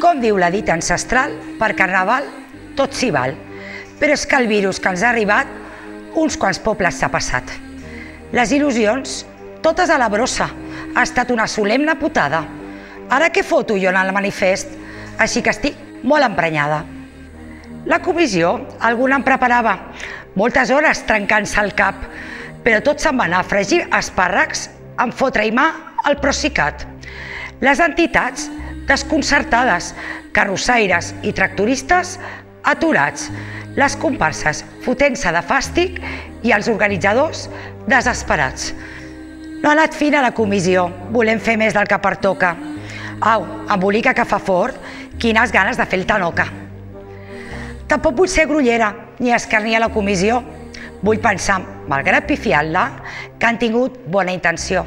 Com diu la dita ancestral, per Carnaval tot s'hi val. Però és que el virus que ens ha arribat, uns quants pobles s'ha passat. Les il·lusions, totes a la brossa. Ha estat una solemne putada. Ara què foto jo en el manifest? Així que estic molt emprenyada. La comissió, alguna en preparava, moltes hores trencant-se el cap, però tot se'n va anar a fregir espàrrecs en fotre-hi mà al Procicat. Les entitats, desconcertades, carrossaires i tractoristes, aturats, les comparses fotent-se de fàstic i els organitzadors desesperats. No ha anat fina la comissió, volem fer més del que pertoca. Au, embolica que fa fort, quines ganes de fer el tanoca. Tampoc vull ser grollera ni escarnir a la comissió. Vull pensar, malgrat pifiar-la, que han tingut bona intenció.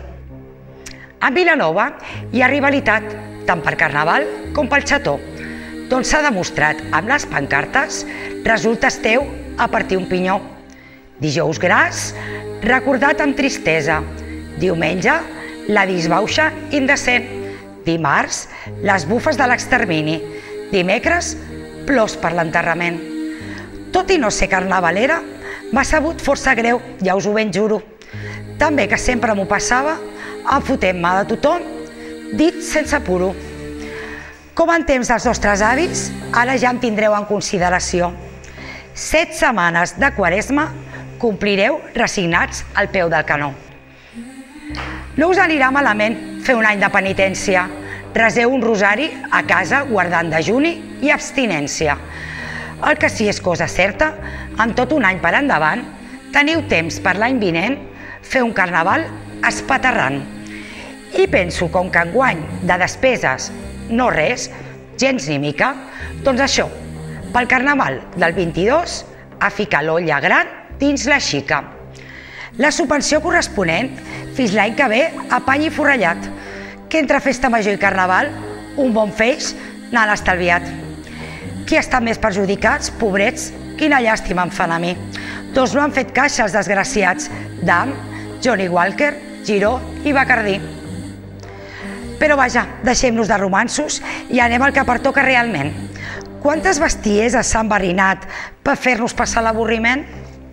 A Vilanova hi ha rivalitat, tant per Carnaval com pel xató. Doncs s'ha demostrat amb les pancartes, resulta esteu a partir un pinyó. Dijous gras, recordat amb tristesa. Diumenge, la disbauxa indecent. Dimarts, les bufes de l'extermini. Dimecres, plors per l'enterrament. Tot i no ser carnavalera, m'ha sabut força greu, ja us ho ben juro. També que sempre m'ho passava, enfotent-me de tothom, dit sense apuro. Com en temps dels nostres avis, ara ja em tindreu en consideració. 7 setmanes de Quaresma complireu resignats al peu del canó. No us anirà malament fer un any de penitència. Reseu un rosari a casa guardant dejuni i abstinència. El que sí és cosa certa, amb tot un any per endavant, teniu temps per l'any vinent fer un carnaval espaterrant. I penso com que enguany de despeses no res, gens ni mica, doncs això, pel carnaval del 22, a ficar l'olla gran dins la xica. La subvenció corresponent fins l'any que ve a pany i forrellat, que entre festa major i carnaval, un bon feix n'han estalviat. Qui estan més perjudicats? Pobrets, quina llàstima em fan a mi. Doncs no han fet caixa els desgraciats Dam, Johnny Walker, Giró i Bacardí. Però vaja, deixem-nos de romanços i anem al que pertoca realment. Quantes bestieses s'han barrinat per fer-nos passar l'avorriment?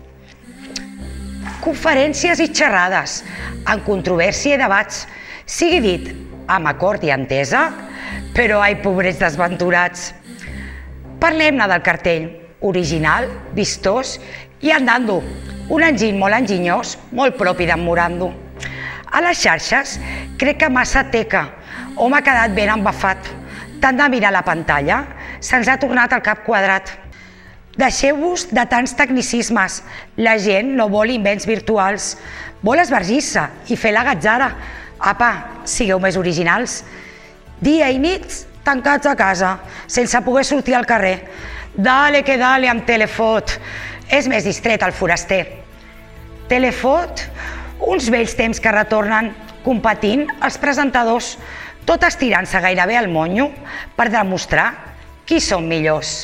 Conferències i xerrades, en controvèrsia i debats, sigui dit, amb acord i entesa, però ai, pobrets desventurats. Parlem-ne del cartell, original, vistós i andando, un enginy molt enginyós, molt propi d'en Morando. A les xarxes crec que massa teca, o m'ha quedat ben embafat. Tant de mirar la pantalla, se'ns ha tornat el cap quadrat. Deixeu-vos de tants tecnicismes, la gent no vol invents virtuals, vol esvergir-se i fer la gatzara. Apa, sigueu més originals. Dia i nit tancats a casa, sense poder sortir al carrer. Dale que dale amb Telefot. És més distret el foraster. Telefot, uns vells temps que retornen, competint els presentadors, tot estirant-se gairebé al monyo per demostrar qui són millors.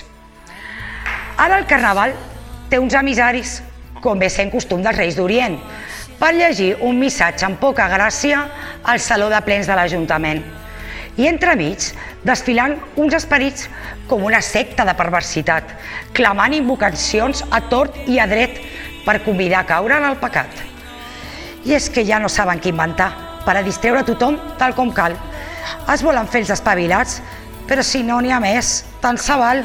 Ara el Carnaval té uns emissaris, com ve sent costum dels Reis d'Orient, per llegir un missatge amb poca gràcia al Saló de Plens de l'Ajuntament. I entremig desfilant uns esperits com una secta de perversitat, clamant invocacions a tort i a dret per convidar a caure en el pecat. I és que ja no saben què inventar per a distreure tothom tal com cal. Es volen fer els espavilats, però si no n'hi ha més, tant se val.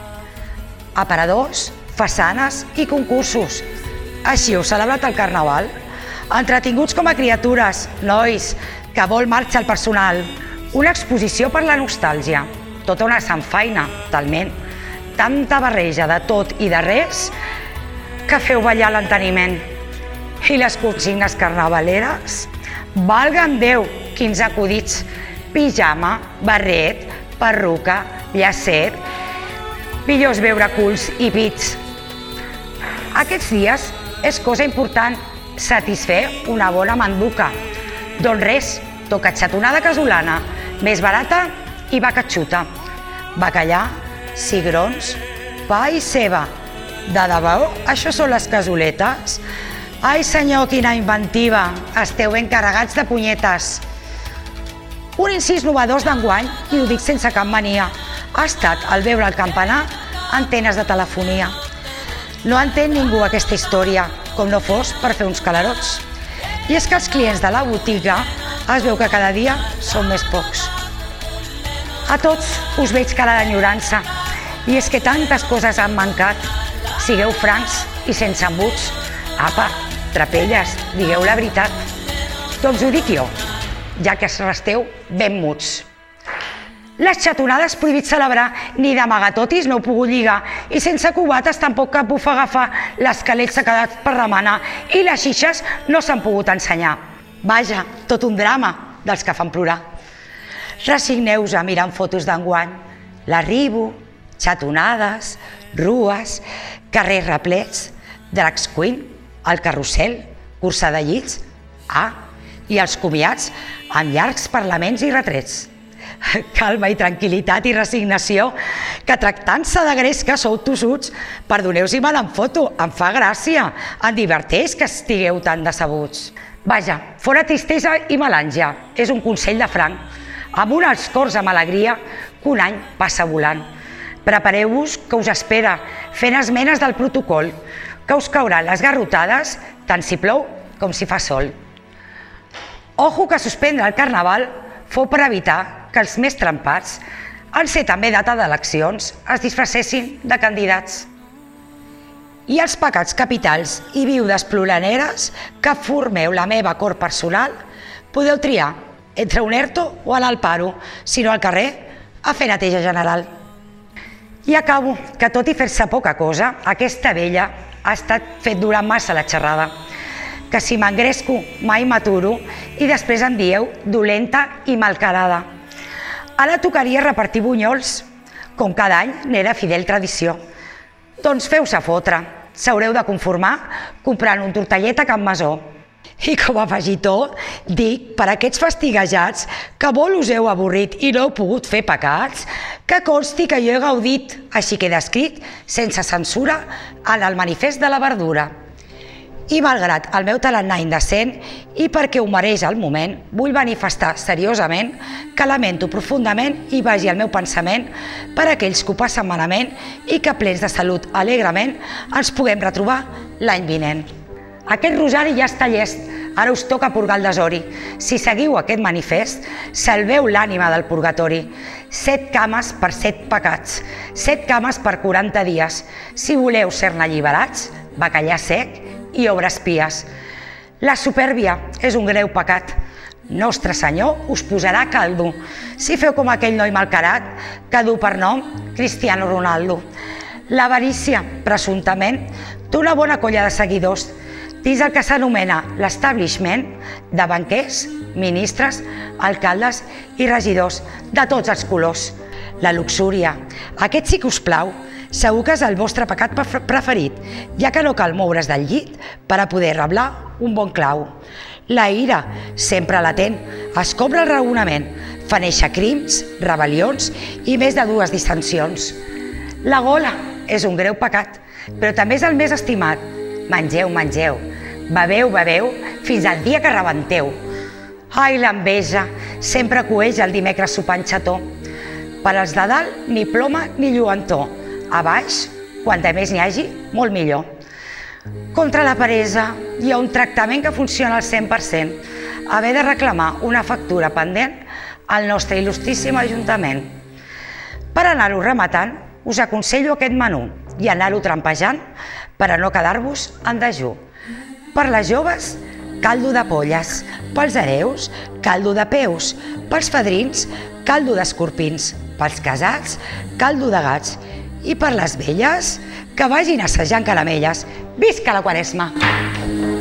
Aparadors, façanes i concursos. Així heu celebrat el Carnaval? Entretinguts com a criatures, nois, que vol marxa el personal. Una exposició per la nostàlgia, tota una sanfaina, talment. Tanta barreja de tot i de res que feu ballar l'enteniment. I les consignes carnavaleres? Valga'm Déu, quins acudits! Pijama, barret, perruca, llacet, millor és veure culs i pits. Aquests dies és cosa important satisfer una bona manduca. Doncs res, toca xatonada casolana, més barata i bacatxuta. Bacallà, cigrons, pa i ceba. De debò, això són les casoletes? Ai senyor, quina inventiva! Esteu ben carregats de punyetes. Un incís novedós d'enguany, i ho dic sense cap mania. ha estat al veure el campanar antenes de telefonia. No entén ningú aquesta història, com no fos per fer uns calerots. I és que els clients de la botiga es veu que cada dia són més pocs. A tots us veig cara d'enyorança, i és que tantes coses han mancat. Sigueu francs i sense embuts. Apa, trapelles, digueu la veritat. Doncs ho dic jo, ja que es resteu ben muts. Les xatonades prohibit celebrar, ni d'amagatotis no ho pogut lligar, i sense cubates tampoc cap bufa agafar, l'esquelet s'ha quedat per remenar i les xixes no s'han pogut ensenyar. Vaja, tot un drama dels que fan plorar. Resigneu-vos a mirar fotos d'enguany. L'arribo, xatonades, rues, carrers replets, drags queen, el carrusel, cursa de llits, i els comiats amb llargs parlaments i retrets. Calma i tranquil·litat i resignació, que tractant-se de gresca sou tossuts, perdoneu si me n'en foto, em fa gràcia, em diverteix que estigueu tan decebuts. Vaja, fora tristesa i melàngia, és un consell de franc. Amunt els cors amb alegria, que un any passa volant. Prepareu-vos que us espera, fent esmenes del protocol, que us cauran les garrotades, tant si plou com si fa sol. Ojo que suspendre el Carnaval fou per evitar que els més trempats, en ser també data d'eleccions, es disfressessin de candidats. I els pecats capitals i viudes ploraneres que formeu la meva cort personal, podeu triar entre un ERTO o anar al paro, si no al carrer, a fer neteja general. I acabo, que tot i fer-se poca cosa, aquesta vella ha estat fet durant massa la xerrada, que si m'engresco mai m'aturo i després em dieu dolenta i malcarada. Ara tocaria repartir bunyols, com cada any n'era fidel tradició. Doncs feu-se fotre, s'haureu de conformar comprant un tortellet a Can Masó. I com a afegitó, dic per aquests fastiguejats que molt us heu avorrit i no heu pogut fer pecats, que consti que jo he gaudit, així queda escrit, sense censura, en el manifest de la verdura. I malgrat el meu tarannà indecent i perquè ho mereix el moment, vull manifestar seriosament que lamento profundament i vagi el meu pensament per aquells que ho passen malament i que plens de salut alegrement ens puguem retrobar l'any vinent. Aquest rosari ja està llest, ara us toca purgar el desori. Si seguiu aquest manifest, salveu l'ànima del purgatori. 7 cames per 7 pecats, 7 cames per 40 dies. Si voleu ser-ne alliberats, bacallà sec i obres pies. La supèrbia és un greu pecat. Nostre Senyor us posarà caldo si feu com aquell noi malcarat que du per nom Cristiano Ronaldo. L'avarícia, presumptament, té una bona colla de seguidors dins el que s'anomena l'establishment de banquers, ministres, alcaldes i regidors de tots els colors. La luxúria, aquest sí que us plau, segur que és el vostre pecat preferit, ja que no cal moure's del llit per a poder reblar un bon clau. La ira, sempre latent, es cobra el raonament, fa néixer crims, rebel·lions i més de 2 dissensions. La gola és un greu pecat, però també és el més estimat. Mengeu, mengeu, beveu, beveu, fins al dia que rebenteu. Ai, l'enveja, sempre coeix el dimecres sopant xató. Per als de dalt, ni ploma ni lluentor. A baix, quanta més n'hi hagi, molt millor. Contra la peresa hi ha un tractament que funciona al 100%. Haver de reclamar una factura pendent al nostre il·lustríssim Ajuntament. Per anar-ho rematant, us aconsello aquest menú i anar-ho trampejant per a no quedar-vos en dejú. Per les joves, caldo de polles. Pels hereus, caldo de peus. Pels fadrins, caldo d'escorpins. Pels casats, caldo de gats. I per les velles, que vagin assajant caramelles. Visca la Quaresma!